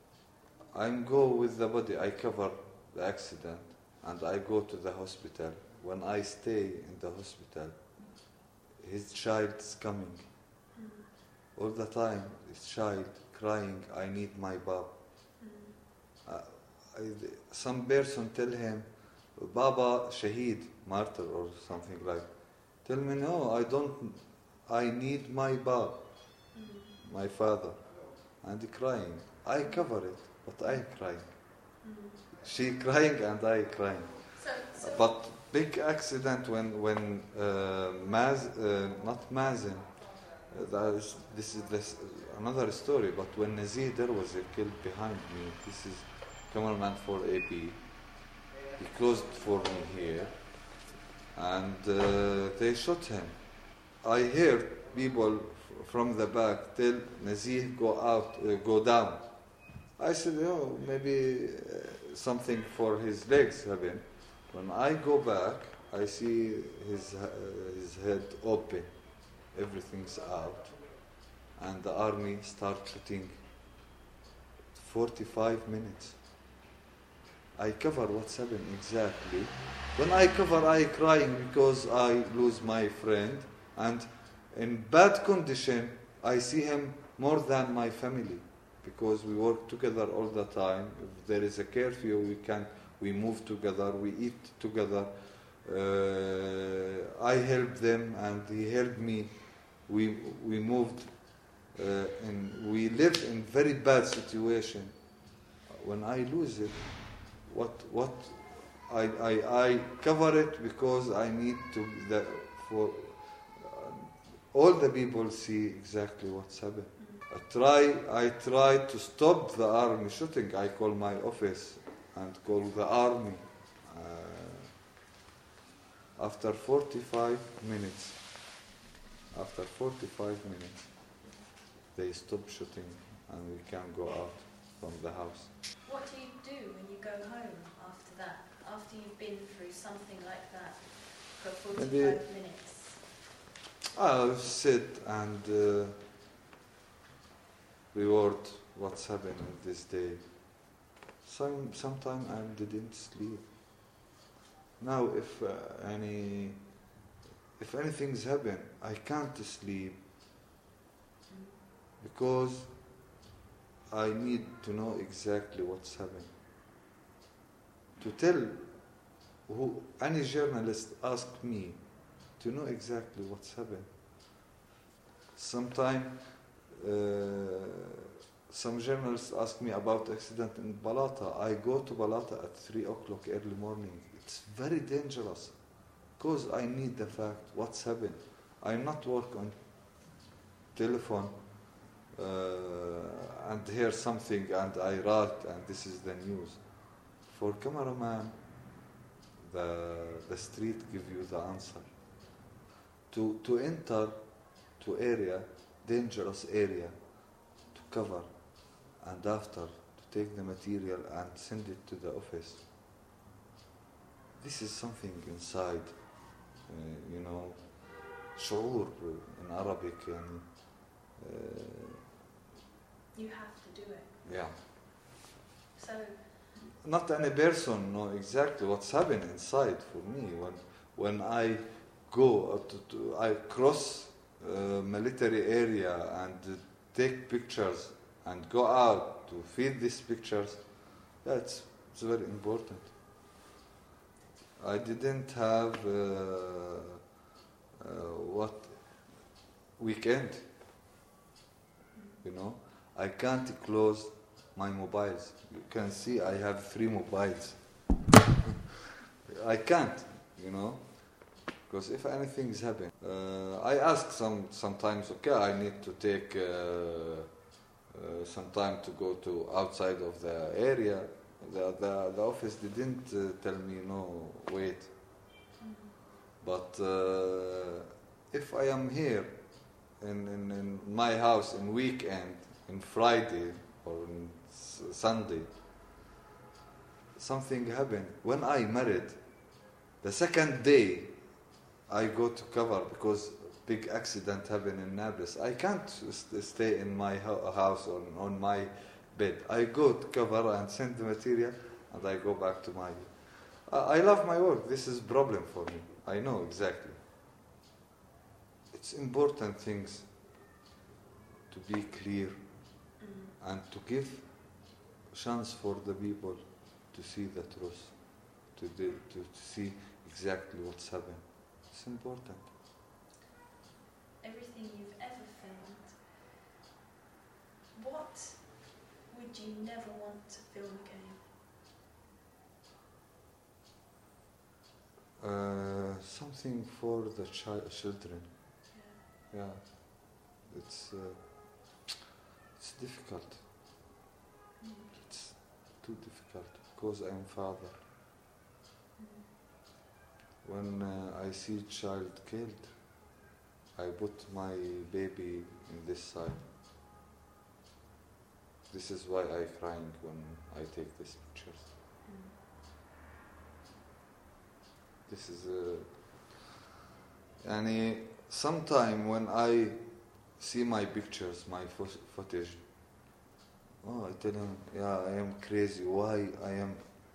I go with the body, I cover the accident, and I go to the hospital. When I stay in the hospital, his child is coming. Mm. All the time, his child crying, I need my bab. Mm. Uh, I, some person tell him, Baba Shaheed, martyr or something like. Tell me, no, I don't, I need my bab, mm. my father. And crying. I cover it, but I crying. Mm. She crying and I crying. So, so but big accident when, when uh, Maz, uh, not Mazen, uh, that is, this is this, another story, but when Nazir was killed behind me, this is cameraman for A P. He closed for me here, and uh, they shot him. I heard people f- from the back tell Nazir go out, uh, go down. I said, oh, maybe uh, something for his legs happened. When I go back, I see his uh, his head open, everything's out, and the army start shooting. forty-five minutes. I cover what's happened exactly. When I cover, I crying because I lose my friend, and in bad condition, I see him more than my family, because we work together all the time. If there is a curfew, we can we move together, we eat together. Uh, I help them, and he helped me. We we moved, uh, and we live in very bad situation. When I lose it. What what I, I I cover it because I need to the, for uh, all the people see exactly what's happened. I try I try to stop the army shooting. I call my office and call the army. Uh, after forty-five minutes, after forty-five minutes, they stop shooting and we can go out from the house. What do you do when you go home after that? After after you've been through something like that for forty-five Maybe minutes? I'll sit and uh, reward what's happened this day. Some Sometimes I didn't sleep. Now, if uh, any if anything's happened, I can't sleep because I need to know exactly what's happening. To tell who any journalist ask me to know exactly what's happened. Sometimes uh, some journalists ask me about accident in Balata. I go to Balata at three o'clock early morning. It's very dangerous because I need the fact what's happened. I'm not work on telephone uh, and hear something and I write and this is the news. For cameraman, the the street give you the answer. To to enter to area, dangerous area, to cover, and after to take the material and send it to the office. This is something inside, uh, you know, شعور in Arabic. And, uh, you have to do it. yeah. So. Not any person know exactly what's happening inside for me. When when I go, to, to, I cross uh, military area and uh, take pictures and go out to feed these pictures, yeah, it's, it's very important. I didn't have uh, uh, what weekend, you know. I can't close my mobiles. You can see I have three mobiles. I can't, you know, because if anything is happening, uh, I ask some sometimes. Okay, I need to take uh, uh, some time to go to outside of the area. The the, the office didn't uh, tell me no, wait. But uh, if I am here in, in in my house in weekend, in Friday or in Sunday, something happened. When I married, the second day I go to cover because big accident happened in Nablus. I can't st- stay in my ho- house or on my bed. I go to cover and send the material and I go back to my... Uh, I love my work. This is a problem for me. I know exactly. It's important things to be clear mm. and to give chance for the people to see the truth, to, do, to, to see exactly what's happening. It's important. Everything you've ever filmed, what would you never want to film again? Uh, something for the chi- children. Yeah. yeah. It's, uh, it's difficult. Mm. It's too difficult because I'm father. Mm. When uh, I see child killed, I put my baby in this side. This is why I crying when I take these pictures. Mm. This is a... Yani, sometime when I see my pictures, my fo- footage, oh, I tell him, yeah, I am crazy. Why I am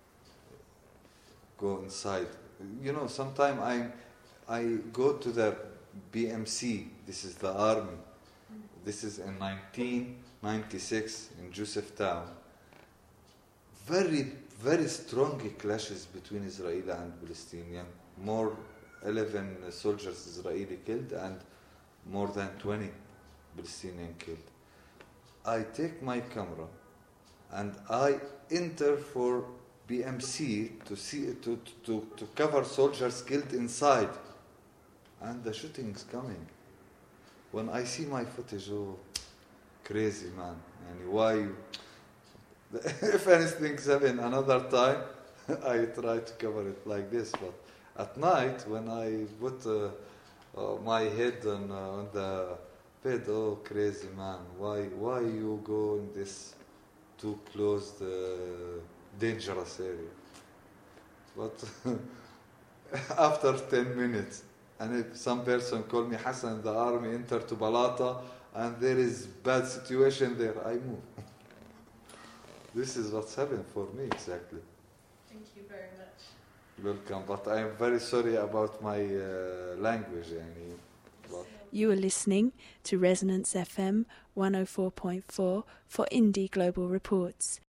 go inside? You know, sometimes I I go to the B M C. This is the army. This is in nineteen ninety-six in Josephtown. Very, very strong clashes between Israeli and Palestinian. More eleven soldiers Israeli killed and more than twenty Palestinian killed. I take my camera and I enter for B M C to see to, to, to cover soldiers killed inside, and the shooting's coming. When I see my footage, oh, crazy man! And why? You, if anything's happened another time, I try to cover it like this. But at night, when I put uh, uh, my head on, uh, on the bed, oh, crazy man! Why? Why you go in this too close, uh, dangerous area? But after ten minutes, and if some person call me Hassan, the army entered to Balata, and there is bad situation there, I move. This is what's happened for me exactly. Thank you very much. Welcome, but I am very sorry about my uh, language. Yani, but You are listening to Resonance F M one oh four point four for Indie Global Reports.